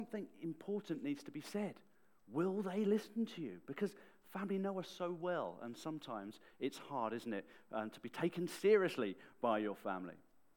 something important needs to be said. Will they listen to you? Because family know us so well, and sometimes it's hard, isn't it, to be taken seriously by your family.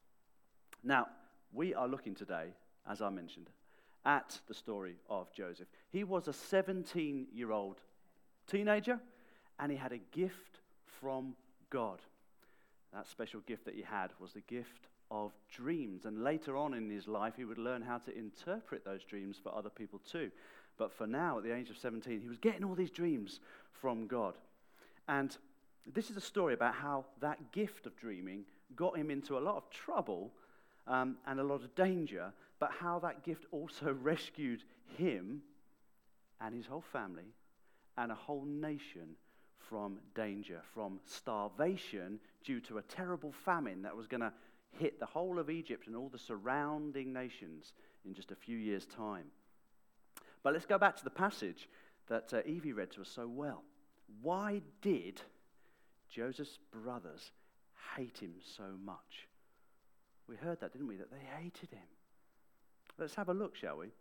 Now, we are looking today, as I mentioned, at the story of Joseph. He was a 17-year-old teenager, and he had a gift from God. That special gift that he had was the gift of dreams, and later on in his life, he would learn how to interpret those dreams for other people too. But for now, at the age of 17, he was getting all these dreams from God. And this is a story about how that gift of dreaming got him into a lot of trouble and a lot of danger, but how that gift also rescued him and his whole family and a whole nation from danger, from starvation due to a terrible famine that was going to hit the whole of Egypt and all the surrounding nations in just a few years' time. But let's go back to the passage that Evie read to us so well. Why did Joseph's brothers hate him so much? We heard that, didn't we? That they hated him. Let's have a look, shall we?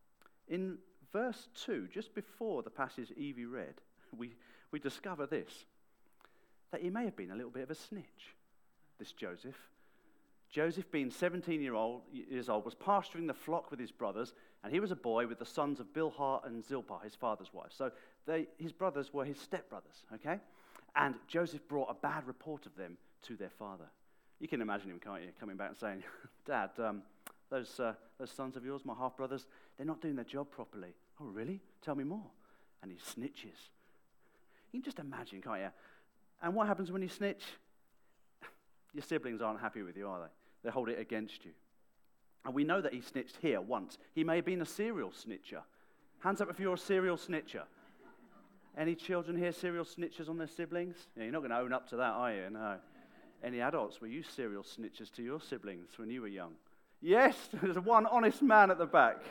In verse 2, just before the passage Evie read, we discover this, that he may have been a little bit of a snitch, this Joseph. Joseph, being 17 years old, was pasturing the flock with his brothers, and he was a boy with the sons of Bilhah and Zilpah, his father's wife. So his brothers were his stepbrothers, okay? And Joseph brought a bad report of them to their father. You can imagine him, can't you, coming back and saying, Dad, those sons of yours, my half-brothers, they're not doing their job properly. Oh, really? Tell me more. And he snitches. You can just imagine, can't you? And what happens when you snitch? Your siblings aren't happy with you, are they? They hold it against you. And we know that he snitched here once. He may have been a serial snitcher. Hands up if you're a serial snitcher. Any children here serial snitchers on their siblings? Yeah, you're not going to own up to that, are you? No. Any adults, were you serial snitchers to your siblings when you were young? Yes, there's one honest man at the back.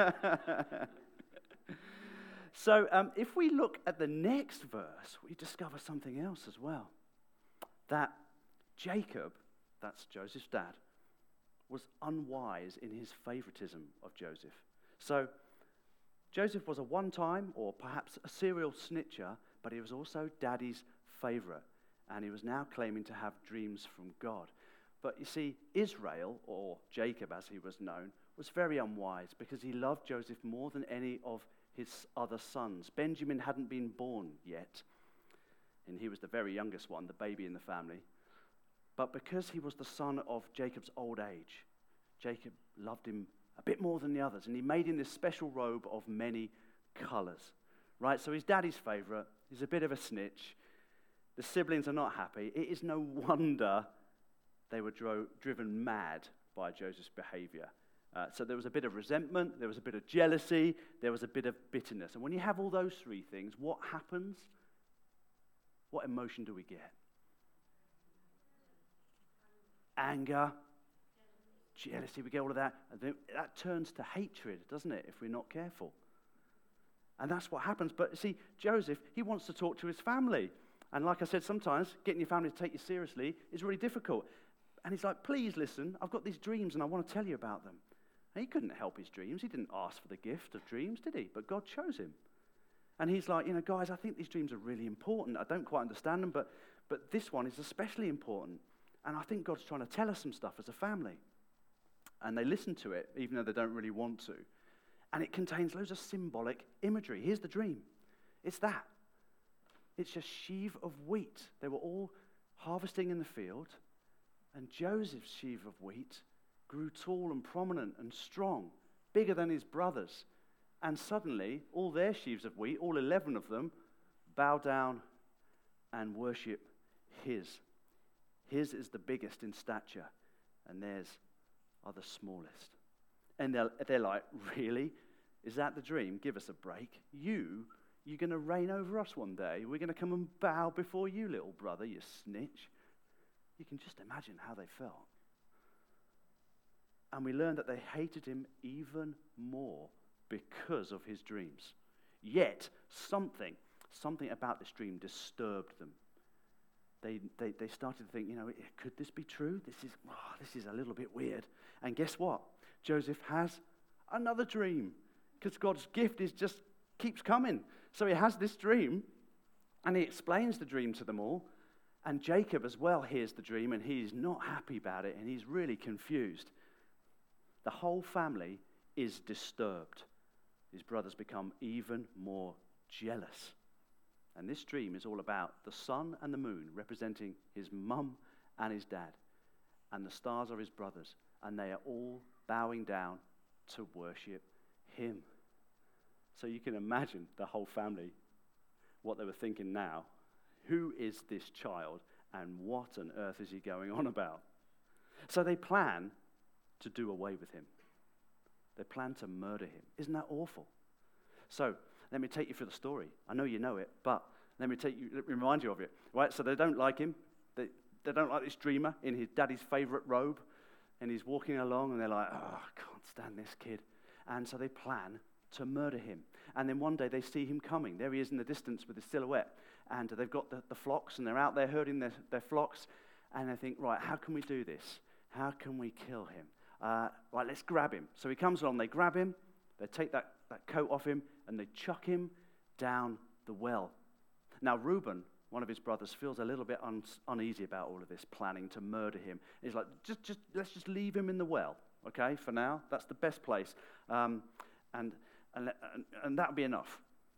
So if we look at the next verse, we discover something else as well. That Jacob, that's Joseph's dad, was unwise in his favoritism of Joseph. So Joseph was a one-time or perhaps a serial snitcher, but he was also daddy's favorite. And he was now claiming to have dreams from God. But you see, Israel, or Jacob as he was known, was very unwise because he loved Joseph more than any of his other sons. Benjamin hadn't been born yet, and he was the very youngest one, the baby in the family. But because he was the son of Jacob's old age, Jacob loved him a bit more than the others, and he made him this special robe of many colors. Right, so he's daddy's favorite. He's a bit of a snitch. The siblings are not happy. It is no wonder they were driven mad by Joseph's behavior. So there was a bit of resentment, there was a bit of jealousy, there was a bit of bitterness. And when you have all those three things, what happens? What emotion do we get? Anger, jealousy, we get all of that. And then that turns to hatred, doesn't it, if we're not careful? And that's what happens. But see, Joseph, he wants to talk to his family. And like I said, sometimes getting your family to take you seriously is really difficult. And he's like, please listen, I've got these dreams and I want to tell you about them. And he couldn't help his dreams. He didn't ask for the gift of dreams, did he? But God chose him. And he's like, guys, I think these dreams are really important. I don't quite understand them, but this one is especially important. And I think God's trying to tell us some stuff as a family. And they listen to it, even though they don't really want to. And it contains loads of symbolic imagery. Here's the dream. It's that. It's a sheaf of wheat. They were all harvesting in the field, and Joseph's sheaf of wheat grew tall and prominent and strong, bigger than his brothers. And suddenly, all their sheaves of wheat, all 11 of them, bow down and worship his. His is the biggest in stature, and theirs are the smallest. And they're like, really? Is that the dream? Give us a break. You're going to reign over us one day. We're going to come and bow before you, little brother, you snitch. You can just imagine how they felt. And we learn that they hated him even more because of his dreams. Yet, something about this dream disturbed them. They started to think, could this be true? This is a little bit weird. And guess what? Joseph has another dream. because God's gift just keeps coming. So he has this dream, and he explains the dream to them all. And Jacob as well hears the dream, and he's not happy about it, and he's really confused. The whole family is disturbed. His brothers become even more jealous. And this dream is all about the sun and the moon representing his mum and his dad. And the stars are his brothers. And they are all bowing down to worship him. So you can imagine the whole family, what they were thinking now. Who is this child, and what on earth is he going on about? So they plan to do away with him. They plan to murder him. Isn't that awful? So let me take you through the story. I know you know it, but let me remind you of it. Right? So they don't like him. They don't like this dreamer in his daddy's favorite robe, and he's walking along, and they're like, oh, I can't stand this kid. And so they plan to murder him. And then one day they see him coming. There he is in the distance with his silhouette. And they've got the flocks, and they're out there herding their flocks. And they think, right, how can we do this? How can we kill him? Right, let's grab him. So he comes along, they grab him, they take that coat off him, and they chuck him down the well. Now Reuben, one of his brothers, feels a little bit uneasy about all of this, planning to murder him. He's like, let's just leave him in the well, okay, for now. That's the best place. And that'll be enough.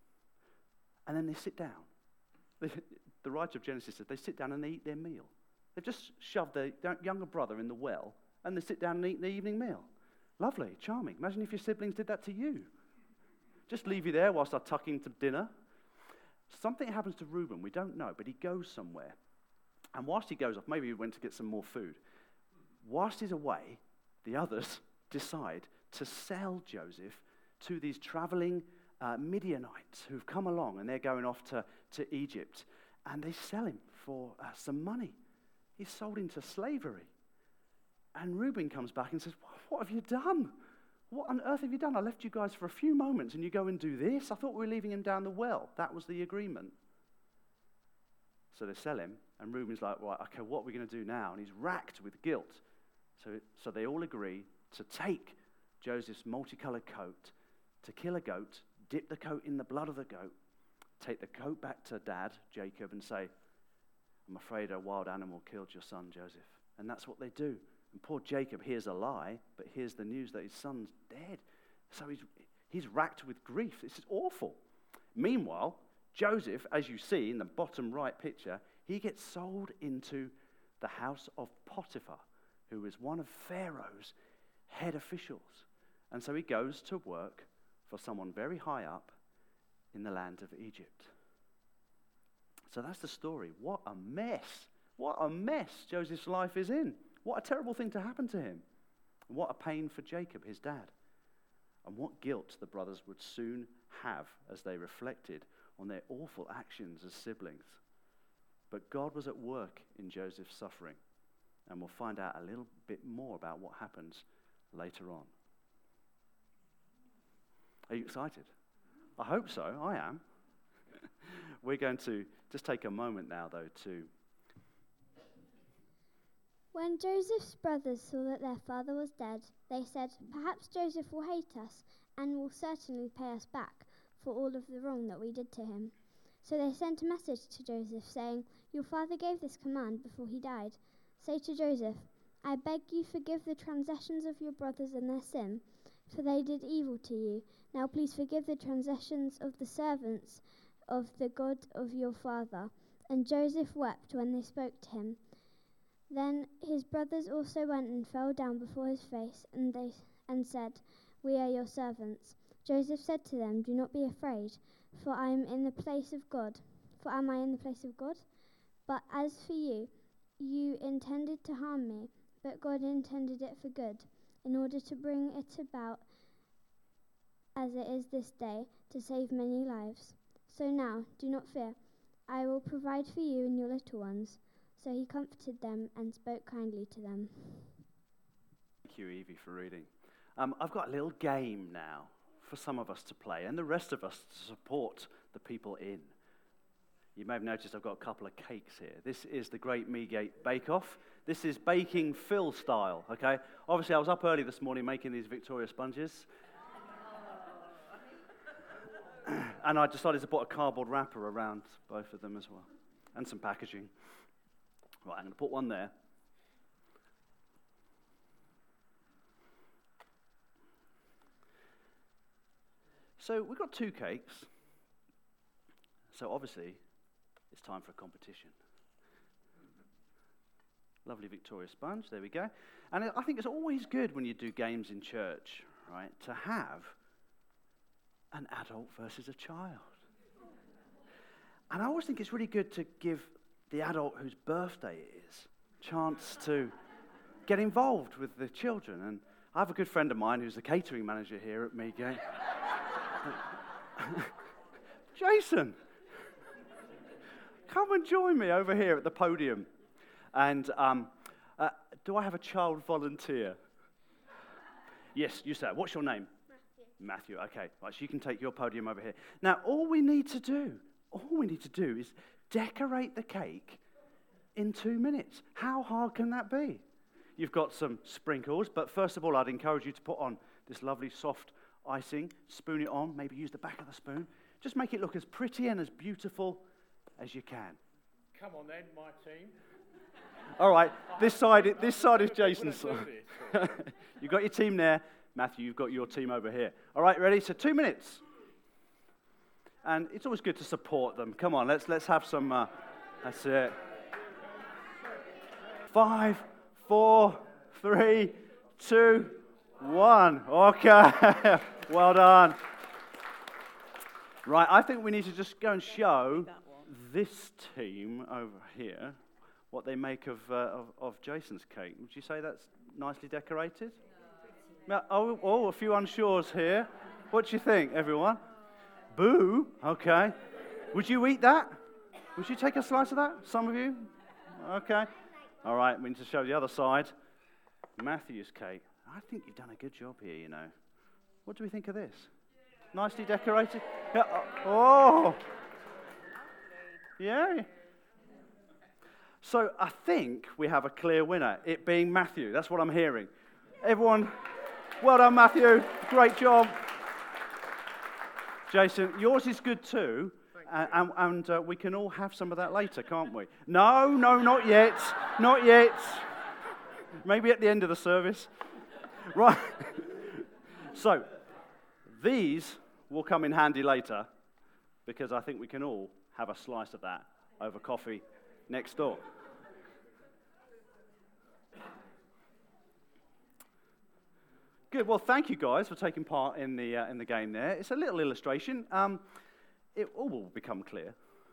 And then they sit down. The writer of Genesis says they sit down and they eat their meal. They've just shoved their younger brother in the well, and they sit down and eat the evening meal. Lovely, charming. Imagine if your siblings did that to you. Just leave you there whilst I tuck into dinner. Something happens to Reuben, we don't know, but he goes somewhere. And whilst he goes off, maybe he went to get some more food. Whilst he's away, the others decide to sell Joseph to these traveling Midianites who've come along, and they're going off to Egypt. And they sell him for some money. He's sold into slavery. And Reuben comes back and says, what have you done? What on earth have you done? I left you guys for a few moments and you go and do this? I thought we were leaving him down the well. That was the agreement. So they sell him, and Reuben's like, right, okay, what are we going to do now? And he's racked with guilt. So they all agree to take Joseph's multicolored coat, to kill a goat, dip the coat in the blood of the goat, take the coat back to Dad, Jacob, and say, I'm afraid a wild animal killed your son, Joseph. And that's what they do. And poor Jacob hears a lie, but hears the news that his son's dead. So he's racked with grief. This is awful. Meanwhile, Joseph, as you see in the bottom right picture, he gets sold into the house of Potiphar, who is one of Pharaoh's head officials. And so he goes to work for someone very high up in the land of Egypt. So that's the story. What a mess. What a mess Joseph's life is in. What a terrible thing to happen to him. And what a pain for Jacob, his dad. And what guilt the brothers would soon have as they reflected on their awful actions as siblings. But God was at work in Joseph's suffering. And we'll find out a little bit more about what happens later on. Are you excited? I hope so. I am. We're going to just take a moment now, though, to... When Joseph's brothers saw that their father was dead, they said, perhaps Joseph will hate us and will certainly pay us back for all of the wrong that we did to him. So they sent a message to Joseph saying, your father gave this command before he died. Say to Joseph, I beg you forgive the transgressions of your brothers and their sin, for they did evil to you. Now please forgive the transgressions of the servants of the God of your father. And Joseph wept when they spoke to him. Then his brothers also went and fell down before his face, and said, we are your servants. Joseph said to them, do not be afraid, for I am in the place of God. For am I in the place of God? But as for you, you intended to harm me, but God intended it for good, in order to bring it about as it is this day, to save many lives. So now, do not fear. I will provide for you and your little ones. So he comforted them and spoke kindly to them. Thank you, Evie, for reading. I've got a little game now for some of us to play, and the rest of us to support the people in. You may have noticed I've got a couple of cakes here. This is the Great Meagate Bake Off. This is baking Phil style, okay? Obviously, I was up early this morning making these Victoria sponges. And I decided to put a cardboard wrapper around both of them as well, and some packaging. Right, I'm going to put one there. So we've got 2 cakes. So obviously, it's time for a competition. Lovely Victoria sponge, there we go. And I think it's always good when you do games in church, right, to have an adult versus a child. And I always think it's really good to give the adult whose birthday it is a chance to get involved with the children. And I have a good friend of mine who's the catering manager here at Meadgate. Jason, come and join me over here at the podium. And do I have a child volunteer? Yes, you say. What's your name? Matthew. Okay, right, so you can take your podium over here. Now, all we need to do is decorate the cake in 2 minutes. How hard can that be? You've got some sprinkles, but first of all, I'd encourage you to put on this lovely soft icing, spoon it on, maybe use the back of the spoon. Just make it look as pretty and as beautiful as you can. Come on then, my team. All right, this side is Jason's side. You've got your team there. Matthew, you've got your team over here. All right, ready? So 2 minutes. And it's always good to support them. Come on, let's have some, that's it. 5, 4, 3, 2, 1. Okay, well done. Right, I think we need to just go and show this team over here what they make of Jason's cake. Would you say that's nicely decorated? No. Oh, a few unsures here. What do you think, everyone? Boo. Okay. Would you eat that? Would you take a slice of that? Some of you? Okay. All right, we need to show the other side. Matthew's cake. I think you've done a good job here, you know. What do we think of this? Nicely decorated? Yeah. Oh. Yeah. So I think we have a clear winner, it being Matthew. That's what I'm hearing. Everyone, well done, Matthew. Great job. Jason, yours is good too, and we can all have some of that later, can't we? No, not yet. Not yet. Maybe at the end of the service. Right. So, these will come in handy later, because I think we can all have a slice of that over coffee next door. Good. Well, thank you guys for taking part in the game there. It's a little illustration. It all will become clear.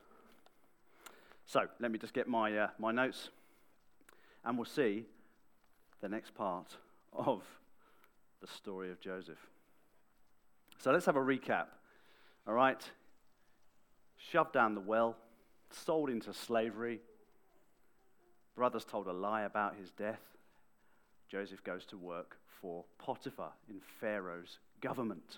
So let me just get my my notes, and we'll see the next part of the story of Joseph. So let's have a recap. All right. Shoved down the well, sold into slavery. Brothers told a lie about his death. Joseph goes to work for Potiphar in Pharaoh's government.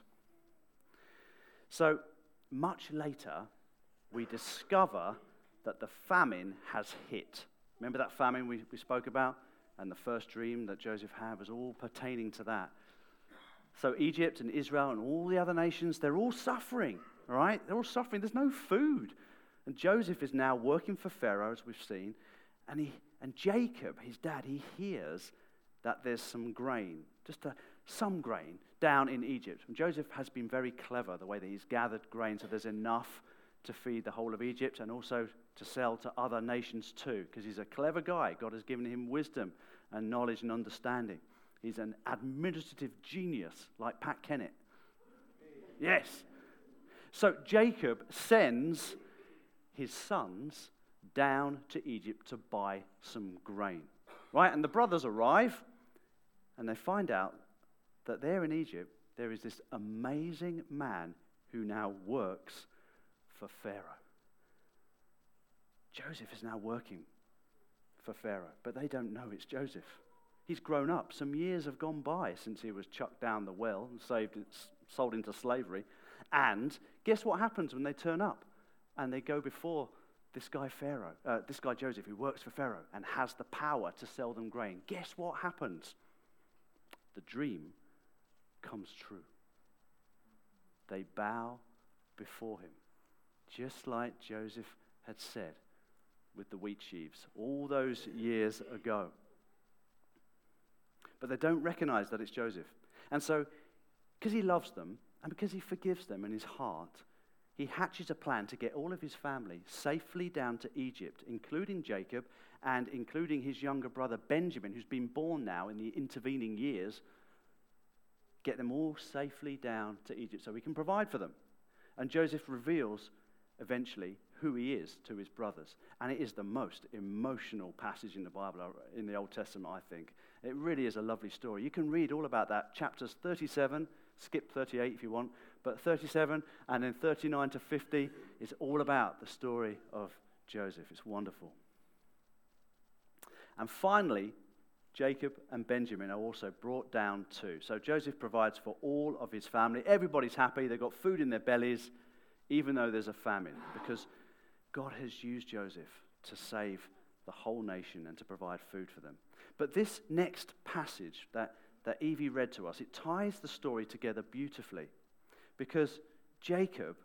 So much later, we discover that the famine has hit. Remember that famine we spoke about? And the first dream that Joseph had was all pertaining to that. So Egypt and Israel and all the other nations, they're all suffering, all right? They're all suffering. There's no food. And Joseph is now working for Pharaoh, as we've seen. And Jacob, his dad, he hears that there's some grain, some grain down in Egypt. And Joseph has been very clever, the way that he's gathered grain so there's enough to feed the whole of Egypt and also to sell to other nations too, because he's a clever guy. God has given him wisdom and knowledge and understanding. He's an administrative genius like Pat Kennett. Yes. So Jacob sends his sons down to Egypt to buy some grain. Right? And the brothers arrive and they find out that there in Egypt there is this amazing man who now works for Pharaoh. Joseph is now working for Pharaoh, but they don't know it's Joseph. He's grown up. Some years have gone by since he was chucked down the well and sold into slavery. And guess what happens when they turn up and they go before this guy Joseph, who works for Pharaoh and has the power to sell them grain? Guess what happens? The dream comes true. They bow before him, just like Joseph had said with the wheat sheaves all those years ago. But they don't recognize that it's Joseph. And so, because he loves them and because he forgives them in his heart, he hatches a plan to get all of his family safely down to Egypt, including Jacob and including his younger brother Benjamin, who's been born now in the intervening years. Get them all safely down to Egypt so he can provide for them. And Joseph reveals eventually who he is to his brothers. And it is the most emotional passage in the Bible, in the Old Testament, I think. It really is a lovely story. You can read all about that. Chapters 37, skip 38 if you want, but 37 and then 39 to 50 is all about the story of Joseph. It's wonderful. And finally, Jacob and Benjamin are also brought down too. So Joseph provides for all of his family. Everybody's happy. They've got food in their bellies, even though there's a famine, because God has used Joseph to save the whole nation and to provide food for them. But this next passage that Evie read to us, it ties the story together beautifully, because Jacob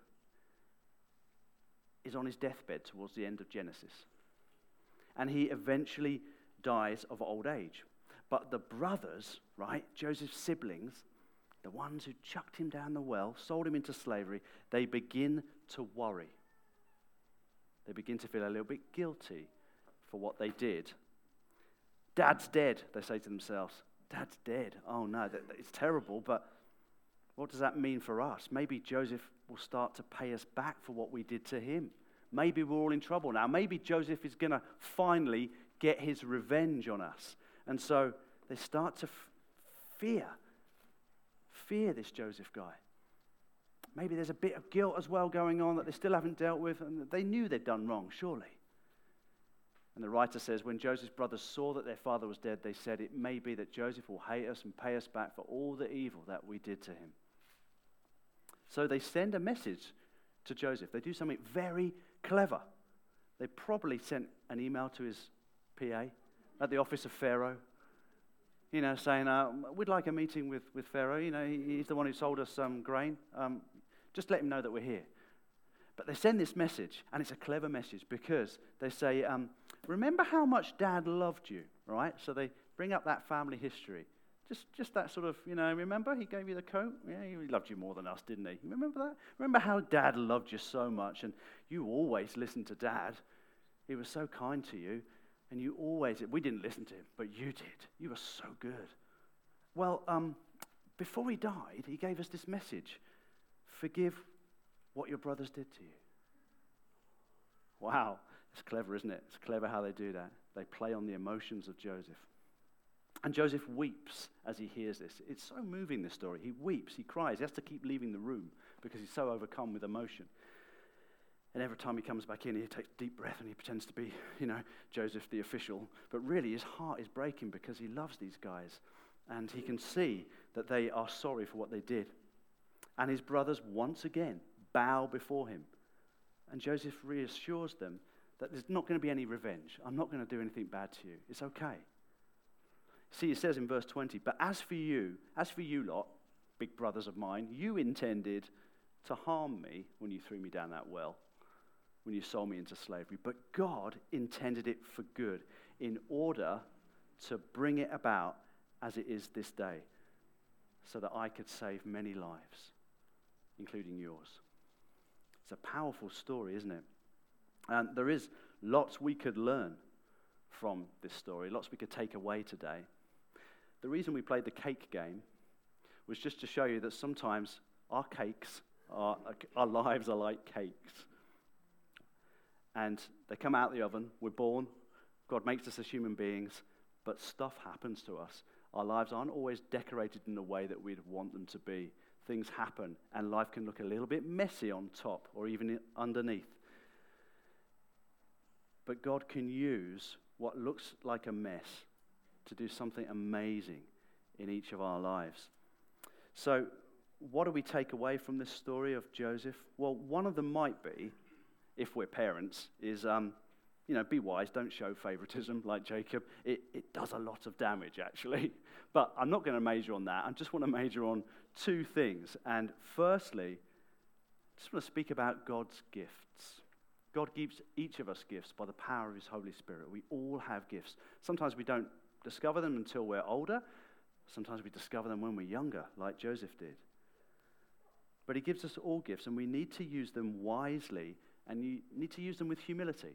is on his deathbed towards the end of Genesis, and he eventually dies of old age. But the brothers, right, Joseph's siblings, the ones who chucked him down the well, sold him into slavery, they begin to worry. They begin to feel a little bit guilty for what they did. Dad's dead, they say to themselves. Dad's dead. Oh no, it's terrible, but what does that mean for us? Maybe Joseph will start to pay us back for what we did to him. Maybe we're all in trouble now. Maybe Joseph is going to finally get his revenge on us. And so they start to fear this Joseph guy. Maybe there's a bit of guilt as well going on that they still haven't dealt with, and they knew they'd done wrong, surely. And the writer says, when Joseph's brothers saw that their father was dead, they said, it may be that Joseph will hate us and pay us back for all the evil that we did to him. So they send a message to Joseph. They do something very clever. They probably sent an email to his PA at the office of Pharaoh, saying, we'd like a meeting with Pharaoh. He's the one who sold us some grain. Just let him know that we're here. But they send this message, and it's a clever message because they say, remember how much Dad loved you, right? So they bring up that family history. Just that sort of, remember he gave you the coat? Yeah, he loved you more than us, didn't he? You remember that? Remember how Dad loved you so much, and you always listened to Dad. He was so kind to you, and you always, we didn't listen to him, but you did. You were so good. Well, before he died, he gave us this message. Forgive what your brothers did to you. Wow, it's clever, isn't it? It's clever how they do that. They play on the emotions of Joseph. And Joseph weeps as he hears this. It's so moving, this story. He weeps, he cries. He has to keep leaving the room because he's so overcome with emotion. And every time he comes back in, he takes a deep breath and he pretends to be, Joseph the official. But really, his heart is breaking because he loves these guys. And he can see that they are sorry for what they did. And his brothers once again bow before him. And Joseph reassures them that there's not going to be any revenge. I'm not going to do anything bad to you. It's okay. See, it says in verse 20, but as for you lot, big brothers of mine, you intended to harm me when you threw me down that well, when you sold me into slavery. But God intended it for good in order to bring it about as it is this day, so that I could save many lives, including yours. It's a powerful story, isn't it? And there is lots we could learn from this story, lots we could take away today. The reason we played the cake game was just to show you that sometimes our lives are like cakes. And they come out of the oven, we're born, God makes us as human beings, but stuff happens to us. Our lives aren't always decorated in the way that we'd want them to be. Things happen, and life can look a little bit messy on top or even underneath. But God can use what looks like a mess to do something amazing in each of our lives. So, what do we take away from this story of Joseph? Well, one of them might be, if we're parents, is be wise, don't show favoritism like Jacob. It does a lot of damage, actually. But I'm not going to major on that. I just want to major on two things. And firstly, just want to speak about God's gifts. God gives each of us gifts by the power of his Holy Spirit. We all have gifts. Sometimes we don't discover them until we're older. Sometimes we discover them when we're younger, like Joseph did. But he gives us all gifts, and we need to use them wisely, and you need to use them with humility.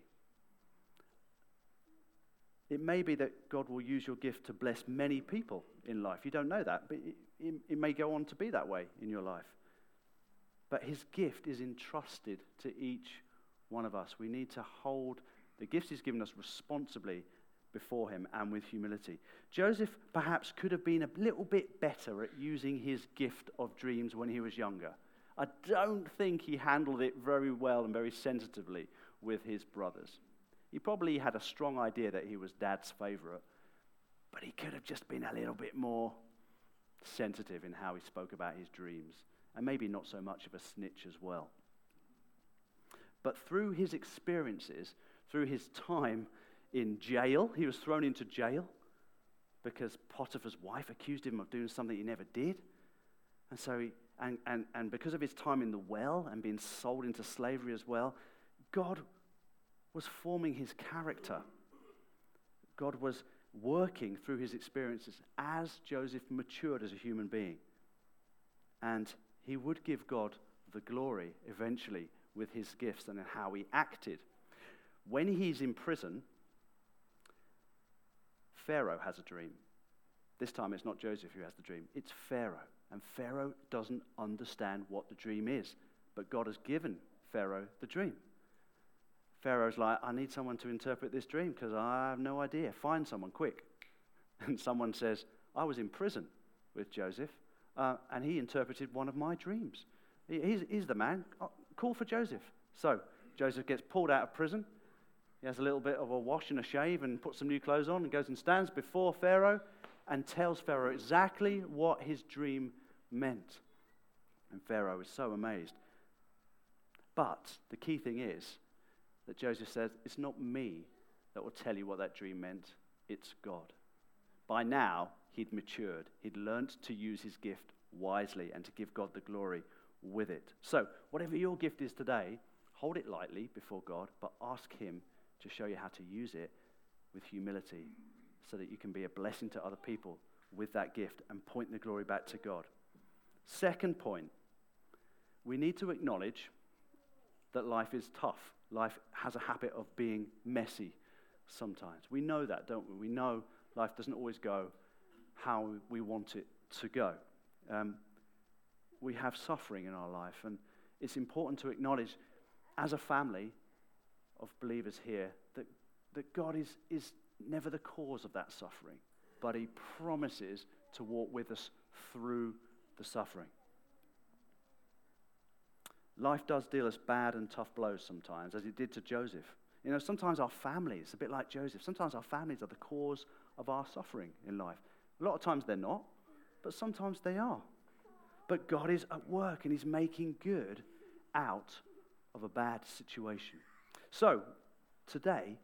It may be that God will use your gift to bless many people in life. You don't know that, but it may go on to be that way in your life. But his gift is entrusted to each one of us. We need to hold the gifts he's given us responsibly before him and with humility. Joseph perhaps could have been a little bit better at using his gift of dreams when he was younger. I don't think he handled it very well and very sensitively with his brothers. He probably had a strong idea that he was Dad's favorite, but he could have just been a little bit more sensitive in how he spoke about his dreams, and maybe not so much of a snitch as well. But through his experiences, through his time in jail, he was thrown into jail because Potiphar's wife accused him of doing something he never did. And so and because of his time in the well and being sold into slavery as well, God was forming his character. God was working through his experiences as Joseph matured as a human being. And he would give God the glory eventually with his gifts and how he acted. When he's in prison, Pharaoh has a dream. This time it's not Joseph who has the dream, it's Pharaoh. And Pharaoh doesn't understand what the dream is, but God has given Pharaoh the dream. Pharaoh's like, I need someone to interpret this dream because I have no idea. Find someone quick. And someone says, I was in prison with Joseph, and he interpreted one of my dreams. He's the man. Call for Joseph. So Joseph gets pulled out of prison. He has a little bit of a wash and a shave and puts some new clothes on and goes and stands before Pharaoh and tells Pharaoh exactly what his dream meant. And Pharaoh is so amazed. But the key thing is that Joseph says, it's not me that will tell you what that dream meant, it's God. By now, he'd matured. He'd learnt to use his gift wisely and to give God the glory with it. So, whatever your gift is today, hold it lightly before God, but ask him to show you how to use it with humility so that you can be a blessing to other people with that gift and point the glory back to God. Second point, we need to acknowledge that life is tough. Life has a habit of being messy sometimes. We know that, don't we? We know life doesn't always go how we want it to go. We have suffering in our life, and it's important to acknowledge as a family of believers here that God is never the cause of that suffering, but he promises to walk with us through the suffering. Life does deal us bad and tough blows sometimes, as it did to Joseph. You know, sometimes our families, a bit like Joseph, sometimes our families are the cause of our suffering in life. A lot of times they're not, but sometimes they are. But God is at work and he's making good out of a bad situation. So, today,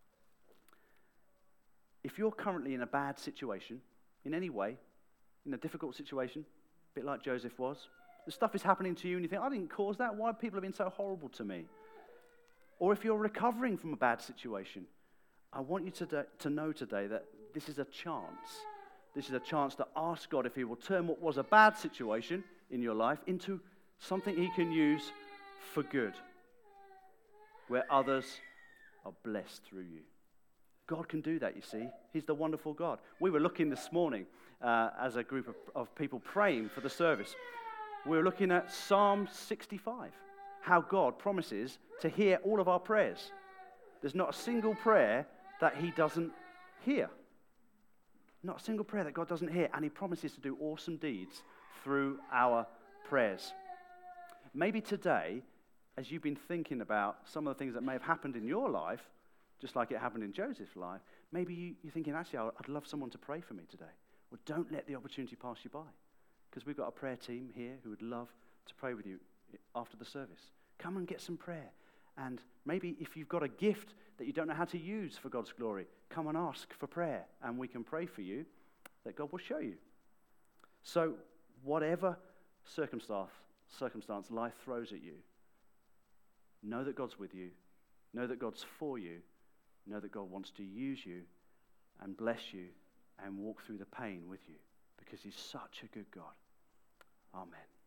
if you're currently in a bad situation, in any way, in a difficult situation, a bit like Joseph was, the stuff is happening to you and you think, I didn't cause that, why have people been so horrible to me? Or if you're recovering from a bad situation, I want you to know today that this is a chance. This is a chance to ask God if he will turn what was a bad situation in your life into something he can use for good, where others are blessed through you. God can do that, you see. He's the wonderful God. We were looking this morning as a group of people praying for the service. We were looking at Psalm 65, how God promises to hear all of our prayers. There's not a single prayer that he doesn't hear. Not a single prayer that God doesn't hear, and he promises to do awesome deeds through our prayers. Maybe today, as you've been thinking about some of the things that may have happened in your life, just like it happened in Joseph's life, maybe you're thinking, actually, I'd love someone to pray for me today. Well, don't let the opportunity pass you by, because we've got a prayer team here who would love to pray with you after the service. Come and get some prayer. And maybe if you've got a gift that you don't know how to use for God's glory, come and ask for prayer, and we can pray for you that God will show you. So whatever circumstance circumstance life throws at you, know that God's with you. Know that God's for you. Know that God wants to use you and bless you and walk through the pain with you because he's such a good God. Amen.